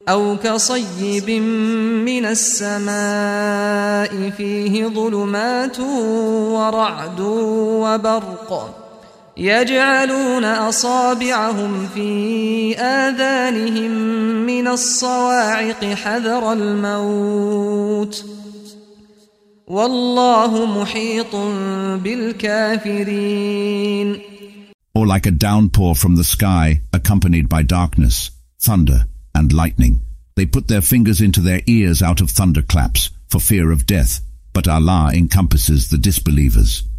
أو كصيب من السماء فيه ظلمات ورعد وبرق يجعلون أصابعهم في آذانهم من الصواعق حذر الموت والله محيط بالكافرين. Or like a downpour from the sky accompanied by darkness, thunder, and lightning. They put their fingers into their ears out of thunderclaps for fear of death, but Allah encompasses the disbelievers.